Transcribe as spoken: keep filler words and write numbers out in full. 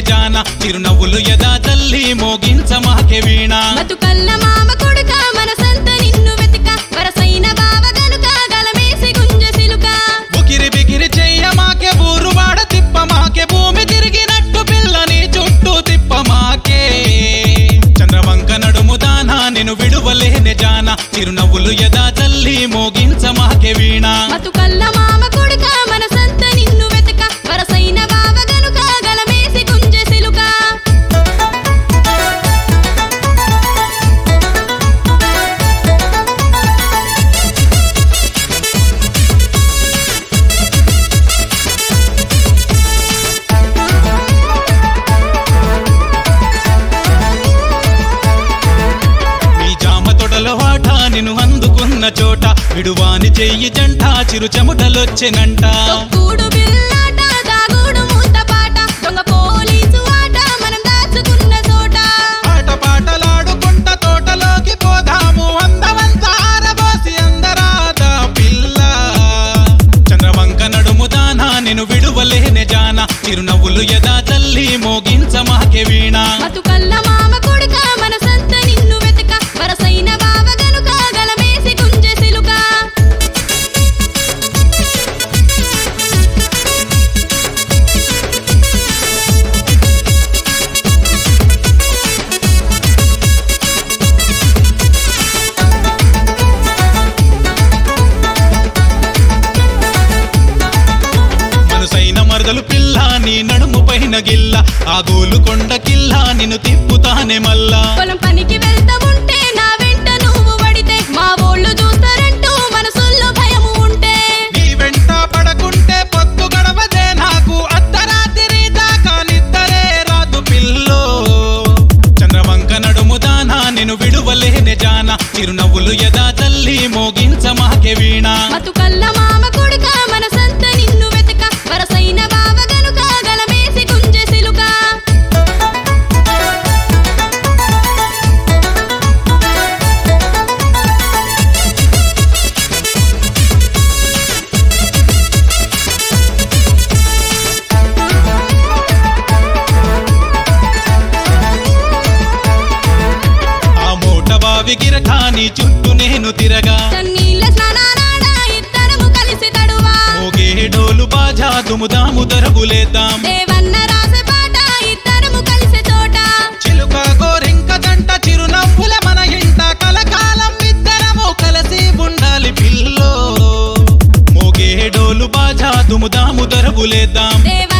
జాన చిరునవ్వులు యదా తల్లి మోగించ మాకే వీణ బతుకల్ల మామ కొడుక మనసంత నిన్ను వెతిక వరసైన బావ గనుక గలమేసి గుంజ సిలుక ఉకిరి బికిరి చెయ్య మాకే ఊరు వాడ తిప్ప మాకే భూమి తిరిగినట్టు పిల్లని చుట్టూ తిప్ప మాకే చంద్రవంక నడుము దానా నేను విడువలేని జాన చిరునవ్వులు యదా తల్లి మోగించ మాకే వీణ బతుకల్ల మామ కొడుక మనసంత నిన్ను వెతిక వరసైన బావ గనుక గలమేసి గుంజ సిలుక నిన్ను అందుకున్న చోట విడువాని చెయ్యి జంట చిరు చెమటలొచ్చెనంట తొక్కుడు బిల్లాట దాగుడు మూత పాట దొంగ పోలీసు ఆట మనం దాచుకున్న చోట ఆట పాటలాడుకుంట తోటలోకి పోదాము అందవంత ఆరబోసి అందరాత పిల్ల చంద్రవంక నడుము దానా నేను విడువలేని జాన చిరునవ్వులు యదా తల్లి మోగించ మాకే వీణ బతుకల్ల మామ కొడుక మనసంత నిన్ను వెతిక వరసైన బావ గనుక గలమేసి గుంజ సిలుక మనసైన మరదలు పిల్ల నీ నడుము పైన గిల్ల ఆ గోలు కొండ కిల్ల నిన్ను తిప్పుతానే మల్లా పొలం పనికి వెళ్తా ఉంటే నా వెంట నువ్వు పడితే మా ఓళ్ళు చూస్తారంటూ మనసుల్లో భయము ఉంటే నీ వెంట పడకుంటే పొద్దు గడవదే నాకు అర్ధరాత్రి దాకా నిద్దరే రాదు పిల్లో చంద్రవంక నడుము దానా నేను విడువలేని జాన చిరునవ్వులు యదా తల్లి మోగించ మాకే వీణ బతుకల్ల మామ కొడుక మనసంత నిన్ను వెతిక వరసైన బావ గనుక గలమేసి గుంజ సిలుక ఆ మూట బావి గిరకాని చుట్టూ నేను తిరగా చన్నీళ్ళ స్నానానాడ ఇద్దరము కలిసి తడువా మోగే డోలు బాజా దుముదాము దరగులేద్దాం దేవన్న రాసే పాట ఇద్దరము కలిసే చోట చిలుక గోరింక జంట చిరునవ్వుల మన ఇంట కలకాలం ఇద్దరము కలిసి ఉండాలి పిల్లో మోగే డోలు బాజా దుముదాము దరగులేద్దాం దేవ